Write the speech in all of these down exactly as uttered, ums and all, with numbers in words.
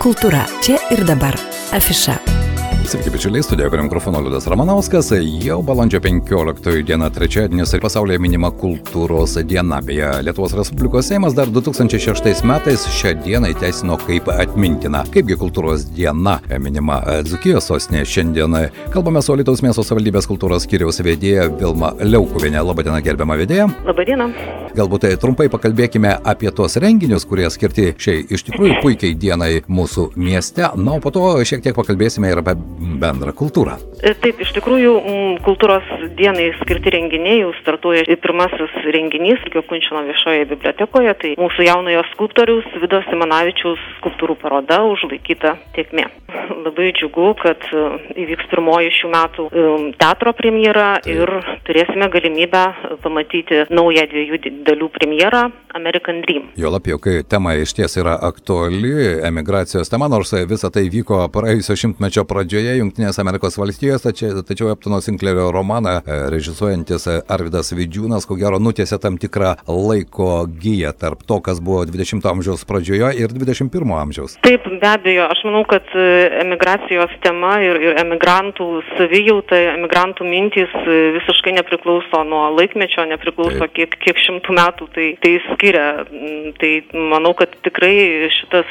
Kultūra čia ir dabar. Afiša. Sveiki, bičiuliai, studijoje prie mikrofono Liudas Ramanauskas. Jau balandžio penkioliktoji diena, trečiadienis ir pasaulyje minima kultūros diena. Beje, Lietuvos Respublikos Seimas dar du tūkstančiai šeštais metais šią dieną įteisino kaip atmintiną. Kaipgi kultūros diena minima Dzūkijos sostinėje šiandien. Kalbame su Alytaus miesto savivaldybės kultūros skyriaus vedėja Vilma Liaukuvienė. Labadiena, gerbiama vedėja. Labadiena. Galbūt trumpai pakalbėkime apie tuos renginius, kurie skirti šiai iš tikrųjų puikiai dienai mūsų mieste. Na, o po to šiek tiek pakalbėsime ir apie bendrą kultūrą. Taip, iš tikrųjų, kultūros dienai skirti renginiai jau startuoja pirmasis renginys Algio Kunčino viešoje bibliotekoje. Tai mūsų jaunojo skulptoriaus Vido Simanavičiaus skulptūrų paroda Užlaikyta tėkmė. Labai džiugu, kad įvyks pirmoji šių metų teatro premjera ir turėsime galimybę pamatyti naują dviejų dalių premjerą American Dream. Juolab, jog tema iš ties yra aktuali, emigracijos tema, nors visą tai vyko praėjusio šimtmečio pradžioje Jungtinės Amerikos valstijos, tačiau, tačiau Eptono Sinklerio romaną režisuojantis Arvydas Vidžiūnas, ko gero, nutiesė tam tikrą laiko giją tarp to, kas buvo dvidešimto amžiaus pradžioje ir dvidešimt pirmo amžiaus. Taip, be abejo, aš manau, kad emigracijos tema ir, ir emigrantų savijauta, emigrantų mintys visiškai nepriklauso nuo laikmečio, nepriklauso kiek, kiek šimtų metų tai, tai skiria. Tai manau, kad tikrai šitas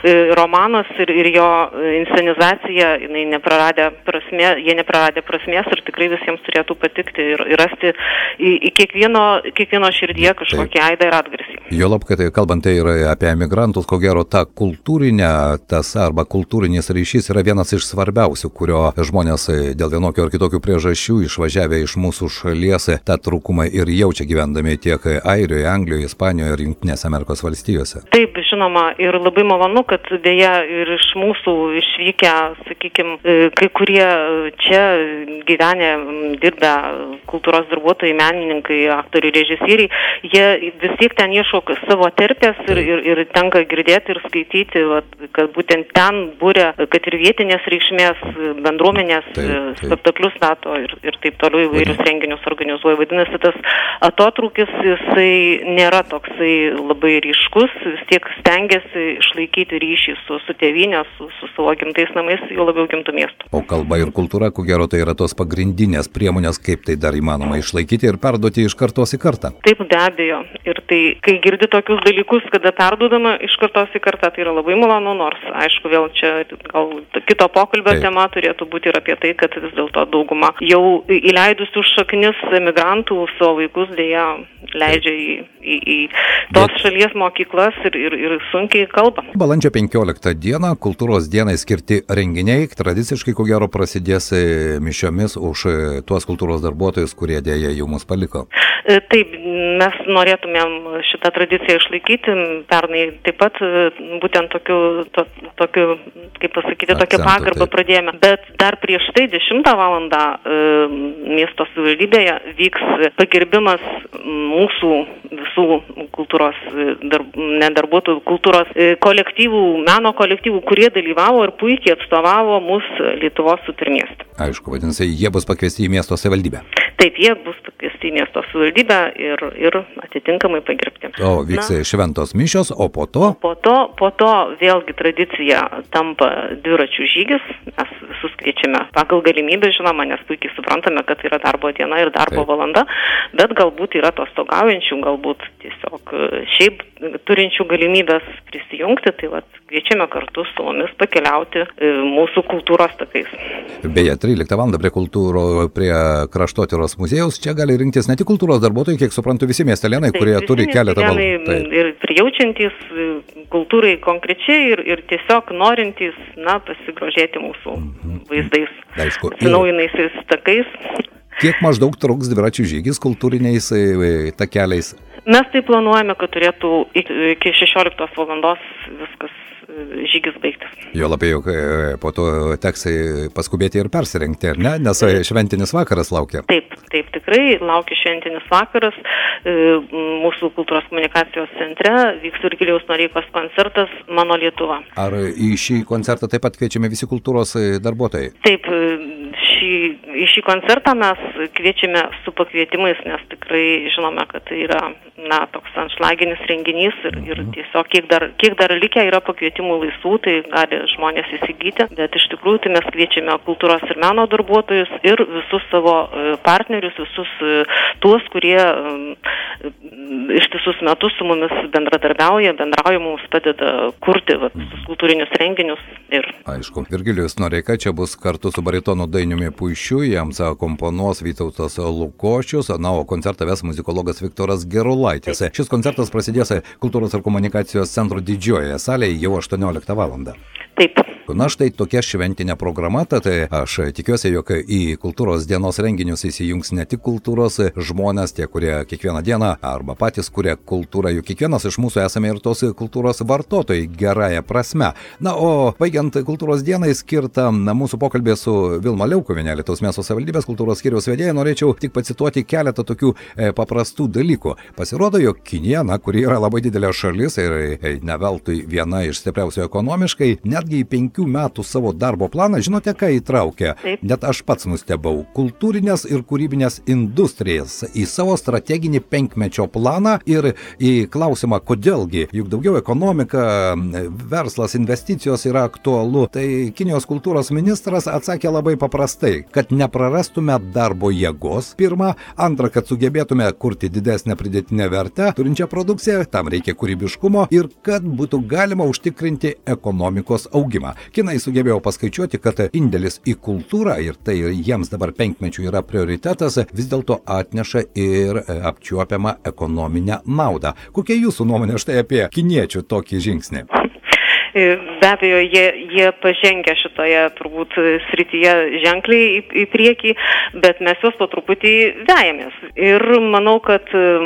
romanas ir, ir jo inscenizacija, jinai nepraradė prasmė, jie nepraradė prasmės ir tikrai visiems turėtų patikti ir, ir rasti į, į kiekvieno, kiekvieno širdyje kažkokį aidą ir atgarsį. Juolab, kad kalbant tai yra apie emigrantus, ko gero ta kultūrinė tąsa arba kultūrinis ryšys yra vienas iš svarbiausių, kurio žmonės dėl vienokio ar kitokių priežasčių išvažiavę iš mūsų šalies tą trūkumą ir jaučia gyvendami tiek Airijoje, Anglijoje, Ispanijoje ir Jungtinėse Amerikos valstijose. Taip, žinoma, ir labai malonu, kad dėja ir iš mūsų išvykę, sakykime, kai kurie čia gyvenę, dirbę kultūros darbuotojai, menininkai, aktoriai, režisieriai, jie vis tiek ten ieško savo terpės ir, ir, ir tenka girdėti ir skaityti, vat, kad būtent ten būrė, kad ir vietinės reikšmės, bendruomenės taip, taip. spektaklius stato ir, ir taip toliau įvairius renginius organizuoja. Vadinasi, tas atotrūkis, jisai nėra toksai labai ryškus, vis tiek stengiasi išlaikyti ryšį su, su tėvynė, su, su savo gimtais namais, jau labiau gimtų miestų. O kalba ir kultūra, ko gero, tai yra tos pagrindinės priemonės, kaip tai dar įmanoma išlaikyti ir perduoti iš kartos į kartą. Taip, be abejo. Ir tai, kai girdi tokius dalykus, kada perduodama iš kartos į kartą, tai yra labai malonu, nors, aišku, vėl čia gal kito pokalbio Taip. tema turėtų būti ir apie tai, kad vis dėlto dauguma jau įleidusių šaknis emigrantų savo vaikus dėja leidžia į, į, į tos Bet... šalies mokyklas ir, ir, ir sunkiai kalba. Balandžio penkioliktą dieną kultūros dienai skirti renginiai tradiciškai, ko gero, prasidės mišiomis už tuos kultūros darbuotojus, kurie dėja jau mus paliko. Taip, mes norėtumėm šitą tradiciją išlaikyti. Pernai taip pat būtent tokiu, to, tokiu kaip pasakyti, tokią pagarbą taip. pradėjome. Bet dar prieš tai dešimtą valandą e, miesto savivaldybėje vyks pagerbimas mūsų visų kultūros darb, ne darbuotojų, kultūros kolektyvų, meno kolektyvų, kurie dalyvavo ir puikiai atstovavo mūsų Lietuvos sutarmiestą. Aišku, vadinasi, jie bus pakviesti į miesto savivaldybę. Taip, jie bus pakviesti į miesto savivaldybę ir, ir atitinkamai pagerbti. O vyks Na, šventos mišios, o po to? Po to, po to vėlgi tradicija tampa dviračių žygis. Mes visus kviečiame pagal galimybę, žinoma, nes puikiai suprantame, kad yra darbo diena ir darbo Taip. valanda, bet galbūt yra atostogaujančių, galbūt tiesiog šiaip turinčių galimybės prisijungti, tai vat, kviečiame kartu su mumis pakeliauti mūsų kultūros takais. Beje, tryliktą valandą prie kultūro, prie kraštotyros muziejaus, čia gali rinktis ne tik kultūros darbuotojai, kiek suprantu, visi miestelėnai, kurie Taip, turi keletą valandų. Ir prijaučiantys kultūrai konkrečiai ir, ir tiesiog norintys, na, pasigrožėti mūsų mm-hmm. vaizdais, Aišku, atsinaujinaisiais takais. Kiek maždaug truks dviračių žygis kultūriniais takeliais? Mes tai planuojame, kad turėtų iki šešioliktos valandos viskas žygis baigtas. Jo labai jau po to teks paskubėti ir persirengti, ar ne? Nes šventinis vakaras laukia. Taip, taip, tikrai laukia šventinis vakaras. Mūsų kultūros komunikacijos centre vyks Virgilijaus Noreikos koncertas Mano Lietuva. Ar į šį koncertą taip pat kviečiame visi kultūros darbuotojai? Taip, šį šį, į šį koncertą mes kviečiame su pakvietimais, nes tikrai žinome, kad tai yra, na, toks anšlaginis renginys ir, ir tiesiog kiek dar, kiek dar likę yra pakvietimų laisvų, tai gali žmonės įsigyti, bet iš tikrųjų tai mes kviečiame kultūros ir meno darbuotojus ir visus savo partnerius, visus tuos, kurie ištisus metus su mumis bendradarbiauja, bendrauja, mums padeda kurti va, visus kultūrinius renginius. Ir... Aišku, Virgilijus Noreika čia bus kartu su baritonu Dainiumi Puišiu, jiems komponuos Vytautas Lukošius, na, o koncertą ves muzikologas Viktoras Gerulaitis. Taip. Šis koncertas prasidės Kultūros ir komunikacijos centro didžiojoje salėje jau aštuonioliktą valandą. Taip. Na štai tokia šventinė programa, tad aš tikiuosi, jog į kultūros dienos renginius įsijungs ne tik kultūros žmonės, tie, kurie kiekvieną dieną arba patys kuria kultūrą, juk kiekvienas iš mūsų esame ir tos kultūros vartotojai gerąją prasme. Na, o baigiant kultūros dienai skirtą mūsų pokalbį su Vilma Liaukuvienė, Alytaus miesto savivaldybės kultūros skyriaus vedėja, norėčiau tik pacituoti keletą tokių e, paprastų dalykų. Pasirodo, jog Kinija, na, kuri yra labai didelė šalis ir e, ne veltui viena iš stipriausių ekonomiškai, netgi į penkių metų savo darbo planą, žinote, ką įtraukia? Taip. Net aš pats nustebau. Kultūrinės ir kūrybinės industrijas į savo strateginį penkmečio planą ir į klausimą, kodėlgi, juk daugiau ekonomika, verslas, investicijos yra aktualu. Tai Kinijos kultūros ministras atsakė labai paprastai, kad neprarastume darbo jėgos, pirma, antra, kad sugebėtume kurti didesnę pridėtinę vertę, turinčią produkciją, tam reikia kūrybiškumo ir kad būtų galima užtikrinti ekonomikos augimą. Kinai sugebėjo paskaičiuoti, kad indėlis į kultūrą, ir tai jiems dabar penkmečių yra prioritetas, vis dėlto atneša ir apčiuopiamą ekonominę naudą. Kokia jūsų nuomonė štai apie kiniečių tokį žingsnį? Be abejo, jie, jie pažengia šitoje turbūt srityje ženkliai į, į priekį, bet mes juos po truputį vejamės. Ir manau, kad,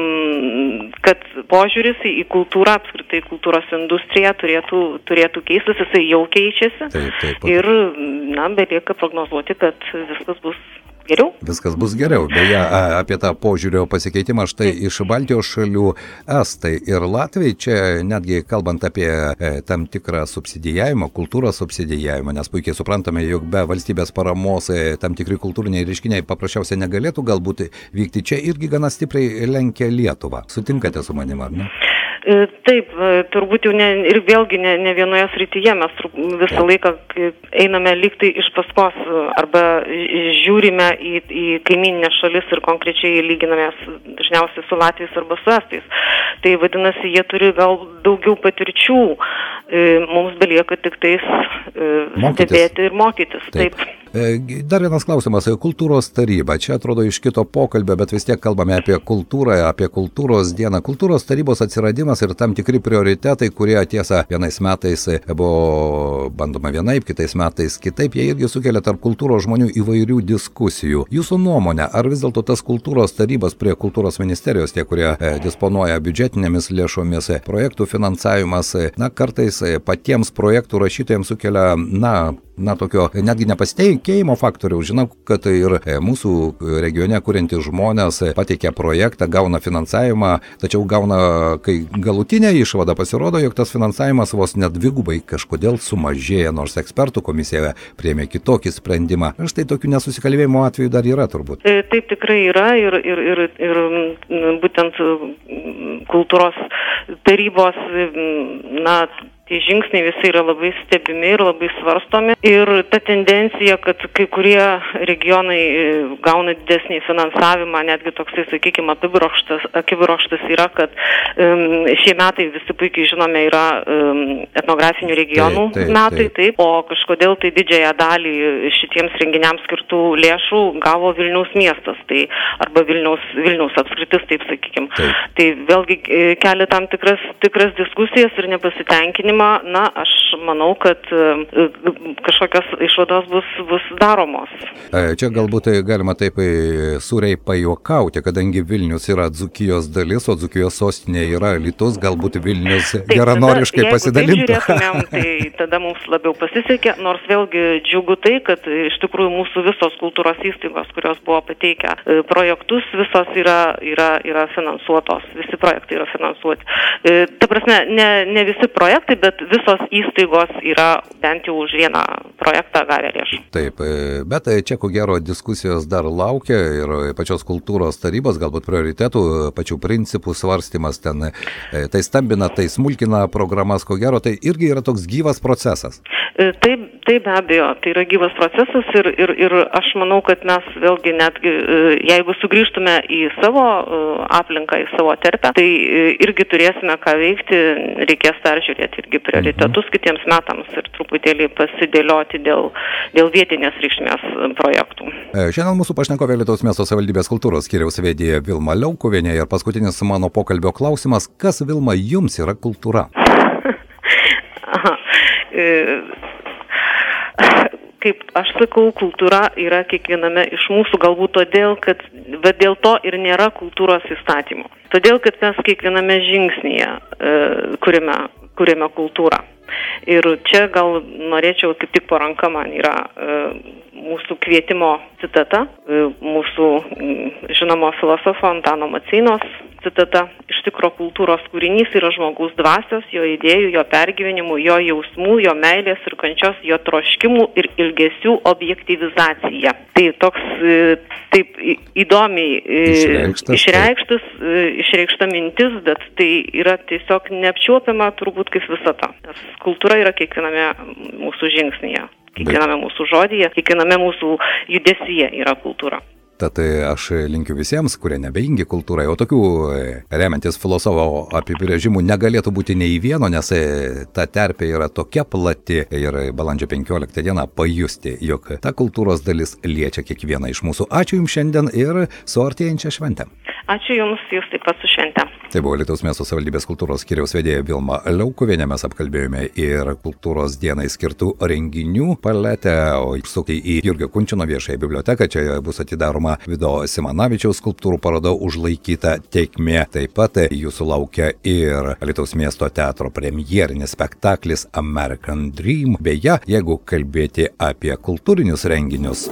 kad požiūris į kultūrą, apskritai kultūros industriją turėtų, turėtų keistis, jisai jau keičiasi. Taip, taip. Ir, na, belieka prognozuoti, kad viskas bus geriau. Viskas bus geriau. Beje, apie tą požiūrio pasikeitimą štai iš Baltijos šalių Estai ir Latviai, čia netgi kalbant apie tam tikrą subsidijavimą, kultūros subsidijavimą, nes puikiai suprantame, jog be valstybės paramos tam tikri kultūriniai reiškiniai paprasčiausiai negalėtų galbūt vykti. Čia irgi gana stipriai lenkia Lietuvą. Sutinkate su manim, ar ne? Taip, turbūt jau ne, ir vėlgi ne, ne vienoje srityje mes visą laiką einame lygtai iš paskos arba žiūrime į, į kaimyninės šalis ir konkrečiai lyginamės dažniausiai su Latviais arba su Estais. Tai vadinasi, jie turi gal daugiau patirčių, mums belieka tik tais stebėti ir mokytis. Taip. Taip. Dar vienas klausimas. Kultūros taryba. Čia atrodo iš kito pokalbio, bet vis tiek kalbame apie kultūrą, apie kultūros dieną. Kultūros tarybos atsiradimas ir tam tikri prioritetai, kurie tiesa vienais metais buvo bandoma vienaip, kitais metais kitaip, jie irgi sukelia tarp kultūros žmonių įvairių diskusijų. Jūsų nuomonė, ar vis dėlto tas kultūros tarybas prie kultūros ministerijos, tie, kurie disponuoja biudžetinėmis lėšomis, projektų finansavimas, na, kartais patiems projektų rašytojams sukelia, na, na, tokio netgi nepasiteikėjimo faktoriaus. Žinau, kad ir mūsų regione kuriantys žmonės pateikia projektą, gauna finansavimą, tačiau gauna, kai galutinė išvada pasirodo, jog tas finansavimas vos net dvigubai kažkodėl sumažėja, nors ekspertų komisija priėmė kitokį sprendimą. Ir štai tokių nesusikalbėjimo atvejų dar yra turbūt. Taip tikrai yra ir, ir, ir, ir būtent kultūros tarybos, na, tie žingsniai visi yra labai stebimi ir labai svarstomi. Ir ta tendencija, kad kai kurie regionai gauna didesnį finansavimą, netgi toksai, sakykime, apibrokštas, apibrokštas yra, kad um, šie metai visi puikiai žinome yra um, etnografinių regionų taip, taip, metai, taip. taip, o kažkodėl tai didžiąją dalį šitiems renginiams skirtų lėšų gavo Vilniaus miestas, tai arba Vilniaus, Vilniaus apskritis, taip sakykime. Taip. Tai vėlgi kelia tam tikras, tikras diskusijas ir nepasitenkinimą. Na, aš manau, kad kažkokios išvados bus, bus daromos. Čia galbūt galima taip sūriai pajuokauti, kadangi Vilnius yra Dzūkijos dalis, o Dzūkijos sostinė yra Alytus, galbūt Vilnius taip, geranoriškai tada, pasidalintų. Jeigu taip žiūrėtumėm, tai tada mums labiau pasisekė, nors vėlgi džiugu tai, kad iš tikrųjų mūsų visos kultūros įstaigos, kurios buvo pateikę projektus, visos yra, yra, yra finansuotos, visi projektai yra finansuoti. Ta prasme, ne, ne visi projektai, bet bet visos įstaigos yra bent jau už vieną projektą gavę lėšų. Taip, bet čia ko gero diskusijos dar laukia ir pačios kultūros tarybos, galbūt prioritetų, pačių principų svarstymas ten, tai stambina, tai smulkina programas, ko gero, tai irgi yra toks gyvas procesas. Taip, taip be abejo, tai yra gyvas procesas ir, ir, ir aš manau, kad mes vėlgi netgi, jeigu sugrįžtume į savo aplinką, į savo terpę, tai irgi turėsime ką veikti, reikės peržiūrėti irgi prioritetus mhm. kitiems metams ir truputėlį pasidėlioti dėl, dėl vietinės reikšmės projektų. Šiandien mūsų pašnekovė Alytaus miesto savivaldybės kultūros skyriaus vedėja Vilma Liaukuvienė ir paskutinis mano pokalbio klausimas, kas, Vilma, jums yra kultūra? Aha. Kaip aš sakau, kultūra yra kiekviename iš mūsų, galbūt todėl, kad bet dėl to ir nėra kultūros įstatymų. Todėl, kad mes kiekviename žingsnyje e, kuriame, kuriame kultūrą. Ir čia gal norėčiau, kaip tik po ranka man yra e, mūsų kvietimo citata, e, mūsų žinomo filosofo Antano Maceinos citata. Iš tikro kultūros kūrinys yra žmogaus dvasios, jo idėjų, jo pergyvenimų, jo jausmų, jo meilės ir kančios, jo troškimų ir ilgesių objektyvizacija. Tai toks taip įdomiai išreikštas, išreikštas, išreikšta mintis, bet tai yra tiesiog neapčiuopiama turbūt kaip visata. Nes kultūra yra kiekviename mūsų žingsnyje, kiekviename mūsų žodyje, kiekviename mūsų judesyje yra kultūra. Tad aš linkiu visiems, kurie nebeingi kultūrai, o tokių remiantis filosofo apibrėžimų negalėtų būti nei vieno, nes ta terpė yra tokia plati ir balandžio penkioliktą dieną pajusti, jog ta kultūros dalis liečia kiekvieną iš mūsų. Ačiū Jums šiandien ir su artėjančia švente. Ačiū Jums, Jūs taip pat su švente. Tai buvo Alytaus miesto savivaldybės kultūros skyriaus vedėja Vilma Liaukuvienė, mes apkalbėjome ir kultūros dienai skirtų renginių paletę, o įsukti į Jurgio Kunčino viešąją biblioteką, čia bus atidaroma Vido Simanavičiaus skulptūrų paroda Užlaikyta tėkmė. Taip pat jūsų laukia ir Alytaus miesto teatro premjerinis spektaklis American Dream. Beje, jeigu kalbėti apie kultūrinius renginius.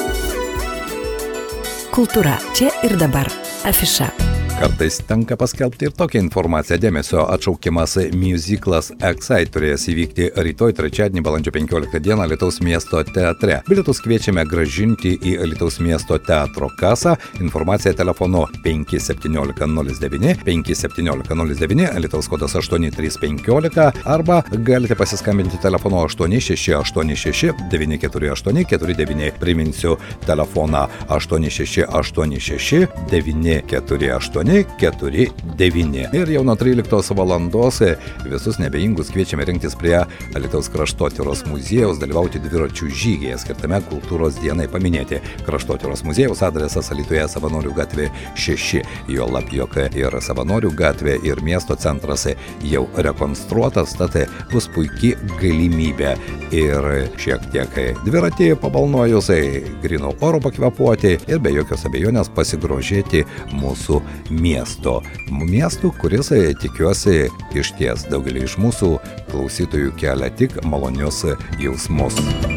Kultūra čia ir dabar. Afiša. Kartais tenka paskelbti ir tokią informaciją. Dėmesio atšaukimas miuziklas Excite turėjęs įvykti rytoj trečiadienį balandžio penkioliktą dieną Alytaus miesto teatre. Bilietus kviečiame grąžinti į Alytaus miesto teatro kasą. Informacija telefonu penki septyniolika nulis devyni, penki septyniolika nulis devyni, Alytaus kodas aštuoni trys penkiolika arba galite pasiskambinti telefonu aštuoni šeši aštuoni šeši devyni keturi aštuoni keturi devyni. Priminsiu telefoną aštuoni šeši aštuoni šeši devyni keturi aštuoni keturi devyni. Ir jau nuo tryliktos valandos visus nebeingus kviečiame rinktis prie Alytaus kraštotyros muziejaus, dalyvauti dviračių žygyje skirtame kultūros dienai paminėti. Kraštotyros muziejaus adresas Alytuje Savanorių gatvė šeši, juolab jog ir Savanorių gatvė ir miesto centras jau rekonstruotas, tad bus puikiai galimybė ir šiek tiek dviratį pabalnojus, grino oro pakvepuoti ir be jokios abejonės pasigrožėti mūsų miesto. Miestų, kuris, tikiuosi, išties daugelį iš mūsų klausytojų kelia tik malonius jausmus.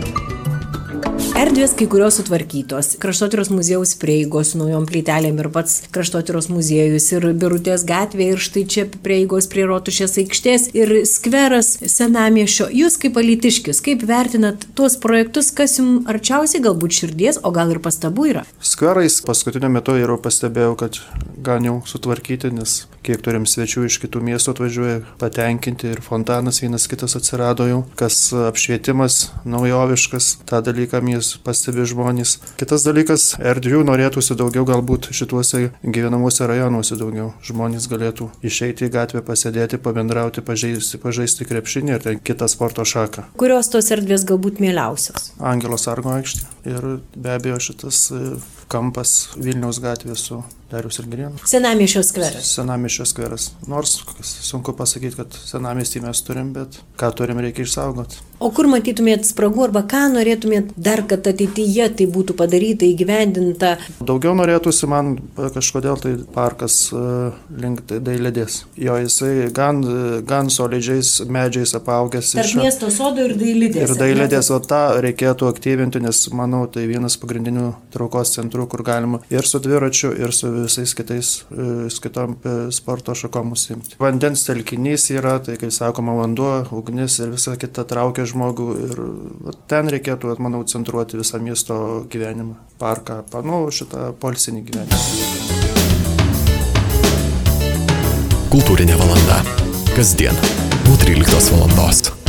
Erdvės kai kurios sutvarkytos. Kraštotyros muziejaus prieigos su naujom plytelėm ir pats Kraštotyros muziejus ir Birutės gatvė ir štai čia prieigos prie Rotušės aikštės ir skveras Senamiesčio. Jūs kaip alytiškis, kaip vertinat tuos projektus, kas jums arčiausiai galbūt širdies, o gal ir pastabų yra? Skverais paskutiniu metu jau pastebėjau, kad gan jau sutvarkyti, nes kiek turim svečių iš kitų miestų atvažiuoja patenkinti ir fontanas vienas kitas atsirado jau, kas apšvietimas naujoviškas, tą dalyką mies pastebi žmonės. Kitas dalykas, erdvių norėtųsi daugiau galbūt šituose gyvenamuose rajonuose daugiau. Žmonės galėtų išeiti į gatvę, pasėdėti, pabendrauti, pažaisti, pažaisti krepšinį ir ten kitą sporto šaką. Kurios tos erdvės galbūt mieliausios? Angelo Sargo aikštė ir be abejo šitas kampas Vilniaus gatvės su Dariaus ir Girėno. Senamiesčio skveras. Senamiesčio skveras. Nors sunku pasakyti, kad senamiestį mes turim, bet ką turim reikia išsaugoti. O kur matytumėt spragų arba ką norėtumėt dar, kad ateityje tai būtų padaryta, įgyvendinta? Daugiau norėtųsi man kažkodėl tai parkas link Dailidės. Jo, jisai gan, gan solidžiais medžiais apaugęs. Tarp miesto sodo ir Dailidės. Ir Dailidės, o tą reikėtų aktyvinti, nes manau, tai vienas pagrindinių traukos centrų, kur galima ir su dviračiu, ir su visais kitais, kitom sporto šakom užsiimti. Vandens telkinys yra, tai kai sakoma, vanduo, ugnis ir visa kita traukia žmogų ir ten reikėtų, manau, centruoti visą miesto gyvenimą, parką, manau, šitą poilsinį gyvenimą. Kultūrinė valanda. Kasdien po tryliktos valandos.